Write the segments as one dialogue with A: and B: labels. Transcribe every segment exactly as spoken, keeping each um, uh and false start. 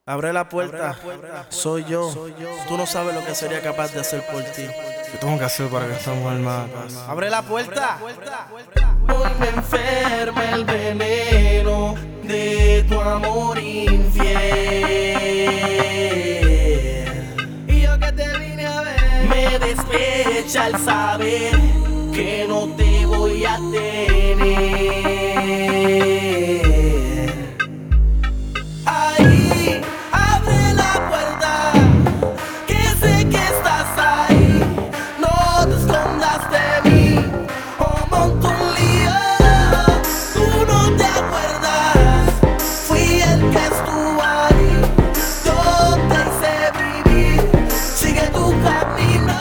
A: Abre la puerta, soy yo. Tú no sabes lo que sería capaz de hacer por ti.
B: ¿Qué tengo que hacer para que esta mujer me haga caso?
A: Abre la puerta.
C: Hoy me enferma el veneno de tu amor infiel. Y yo que te vine a ver, me despecha el saber que no te voy a tener. Ahí, abre la puerta, que sé que estás ahí. No te escondas de mí o monto un lío. Tú no te acuerdas, fui el que estuvo ahí. Yo te hice vivir, sigue tu camino.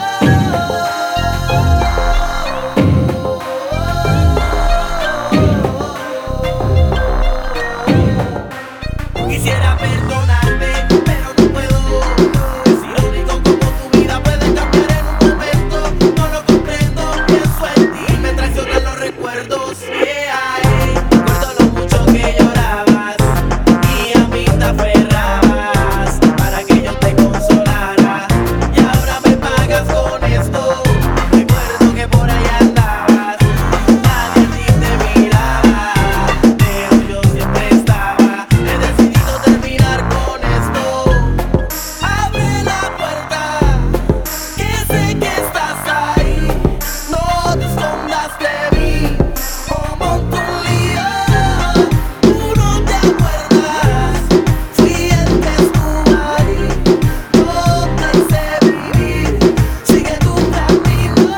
C: Quisiera perdonarte, pero no puedo. Es irónico como tu vida puede cambiar en un momento. No lo comprendo, pienso en ti y me traicionan los recuerdos. Yeah, eh. Recuerdo lo mucho que llorabas y a mí te aferrabas para que yo te consolara. Y ahora me pagas con esto. Recuerdo que por ahí andabas, nadie a ti te miraba, pero yo siempre estaba. He decidido terminar con esto. Abre la puerta, que sé que estás ahí. No te escondas de mí o monto un lío. Tú no te acuerdas, fui el que estuvo ahí. Yo te hice vivir, sigue tu camino.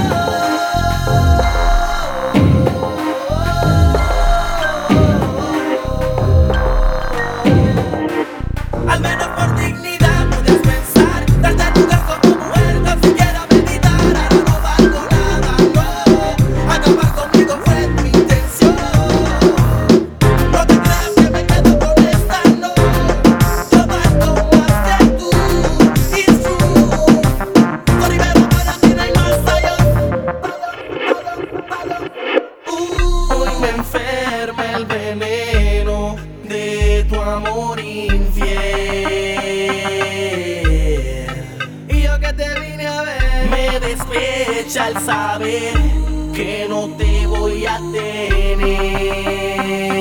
C: Al menos por dignidad puedes pensar, darte lugar como mujer, tan siquiera meditar. Ahora no valgo nada, no. Acabar conmigo fue mi intención. No te creas que me quedo con esta, no. Yo valgo más que tú y tú. Con Rivero para ti no hay más allá. Hoy me enferma el veneno de tu amor infiel. Y yo que te vine a ver, me despecha el saber que no te voy a tener.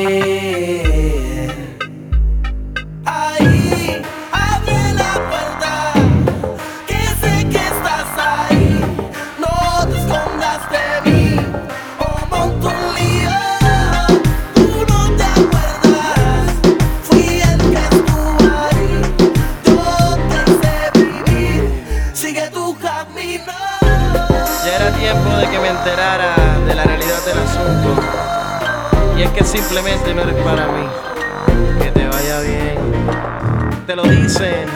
C: Ahí, abre la puerta, que sé que estás ahí. No te escondas de mí o monto un lío. Tú no te acuerdas, fui el que estuvo ahí. Yo te hice vivir, sigue tu camino.
A: Ya era tiempo de que me enterara de la realidad del asunto. Y es que simplemente no eres para mí. Que te vaya bien. Te lo dicen.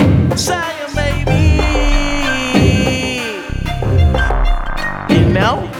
A: Zion, baby. You know?